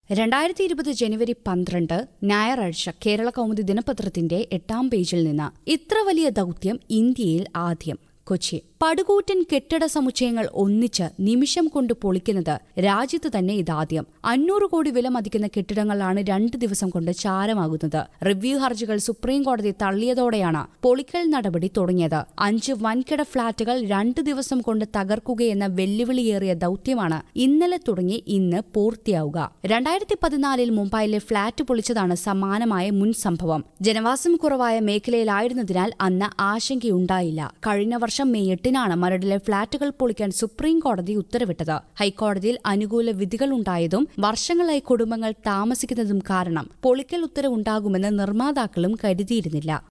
2020 ജനുവരി 12 ഞായറാഴ്ച കേരള കൗമുദി ദിനപത്രത്തിന്റെ 8-ാം പേജിൽ നിന്ന് ഇത്ര വലിയ ദൗത്യം ഇന്ത്യയിൽ ആദ്യം. കൊച്ചി. പടുകൂറ്റൻ കെട്ടിട സമുച്ചയങ്ങൾ ഒന്നിച്ച് നിമിഷം കൊണ്ട് പൊളിക്കുന്നത് രാജ്യത്ത് തന്നെ ഇതാദ്യം. 500 കോടി വില മതിക്കുന്ന കെട്ടിടങ്ങളാണ് 2 ദിവസം കൊണ്ട് ചാരമാകുന്നത്. റിവ്യൂ ഹർജികൾ സുപ്രീം കോടതി തള്ളിയതോടെയാണ് പൊളിക്കൽ നടപടി തുടങ്ങിയത്. 5 വൻകിട ഫ്ളാറ്റുകൾ 2 ദിവസം കൊണ്ട് തകർക്കുകയെന്ന വെല്ലുവിളിയേറിയ ദൌത്യമാണ് ഇന്നലെ തുടങ്ങി ഇന്ന് പൂർത്തിയാവുക. 2014 മുംബൈയിലെ ഫ്ളാറ്റ് പൊളിച്ചതാണ് സമാനമായ മുൻ സംഭവം. ജനവാസം കുറവായ മേഖലയിലായിരുന്നതിനാൽ അന്ന് ആശങ്കയുണ്ടായില്ല. കഴിഞ്ഞ വർഷം മെയ് 8-നാണ് മരടിലെ ഫ്ളാറ്റുകൾ പൊളിക്കാൻ സുപ്രീം കോടതി ഉത്തരവിട്ടത്. ഹൈക്കോടതിയിൽ അനുകൂല വിധികളുണ്ടായതും വർഷങ്ങളായി കുടുംബങ്ങൾ താമസിക്കുന്നതും കാരണം പൊളിക്കൽ ഉത്തരവുണ്ടാകുമെന്ന് നിർമ്മാതാക്കളും കരുതിയിരുന്നില്ല.